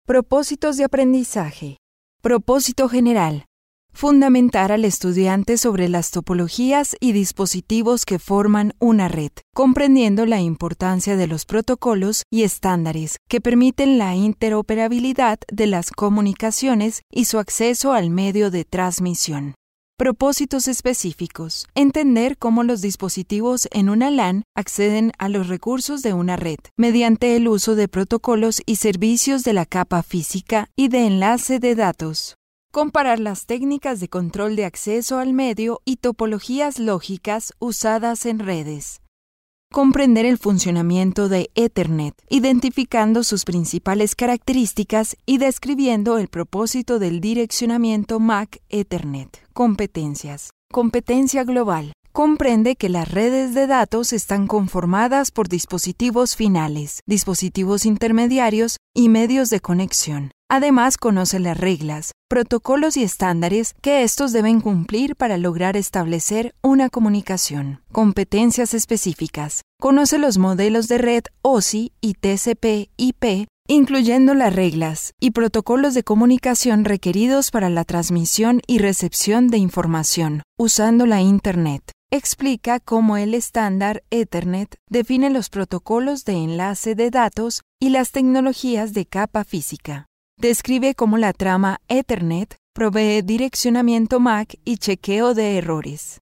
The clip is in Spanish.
Propósitos de aprendizaje. Propósito general. Fundamentar al estudiante sobre las topologías y dispositivos que forman una red, comprendiendo la importancia de los protocolos y estándares que permiten la interoperabilidad de las comunicaciones y su acceso al medio de transmisión. Propósitos específicos. Entender cómo los dispositivos en una LAN acceden a los recursos de una red, mediante el uso de protocolos y servicios de la capa física y de enlace de datos. Comparar las técnicas de control de acceso al medio y topologías lógicas usadas en redes. Comprender el funcionamiento de Ethernet, identificando sus principales características y describiendo el propósito del direccionamiento MAC Ethernet. Competencias. Competencia global. Comprende que las redes de datos están conformadas por dispositivos finales, dispositivos intermediarios y medios de conexión. Además, conoce las reglas, protocolos y estándares que estos deben cumplir para lograr establecer una comunicación. Competencias específicas. Conoce los modelos de red OSI y TCP/IP, incluyendo las reglas y protocolos de comunicación requeridos para la transmisión y recepción de información, usando la Internet. Explica cómo el estándar Ethernet define los protocolos de enlace de datos y las tecnologías de capa física. Describe cómo la trama Ethernet provee direccionamiento MAC y chequeo de errores.